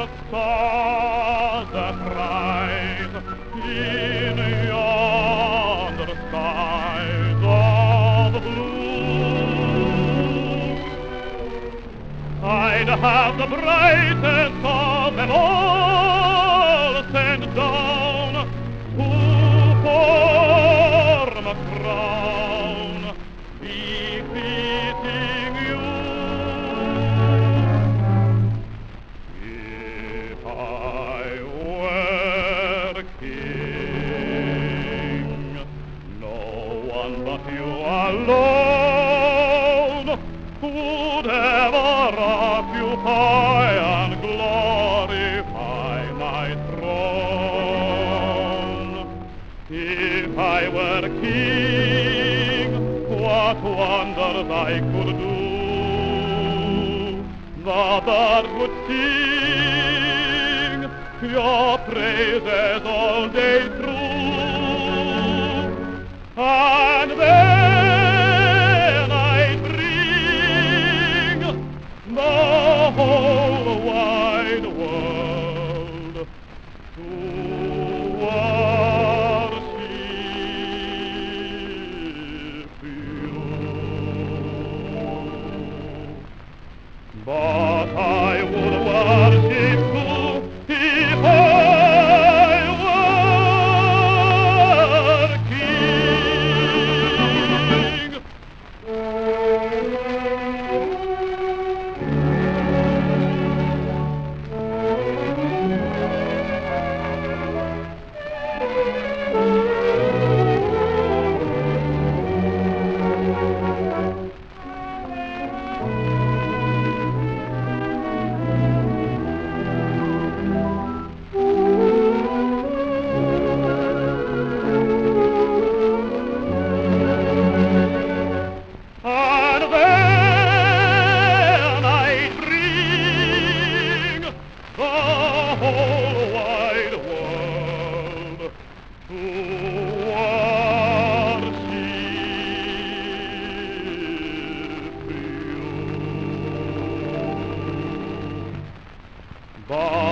the stars that rise in yonder skies of blue. I'd have the brightest of them all sent down to form a crown befitting you. If I were king, no one but you alone could ever occupy and glorify my throne. If I were king, what wonders I could do. The birds would sing your praises all day through, and then I'd bring the whole wide world to worship you. But I would worship too if I were king. And then I'd bring the whole wide world to worship you. But